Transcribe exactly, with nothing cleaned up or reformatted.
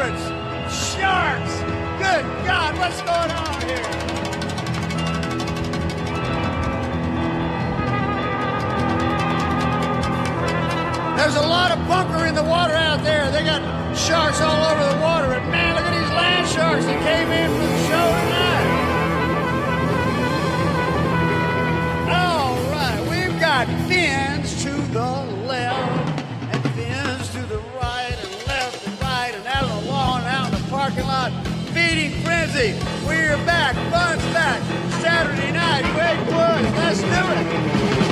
birds, sharks. Good God, what's going on here? There's a lot of bunker in the water out there. They got sharks all over the water. And man, look at these land sharks that came in for the show tonight. All right, we've got fins to the left and fins to the right and left and right and out on the lawn and out in the parking lot. Feeding frenzy. We're back. Fun's back. Saturday night. Great Woods. Let's do it.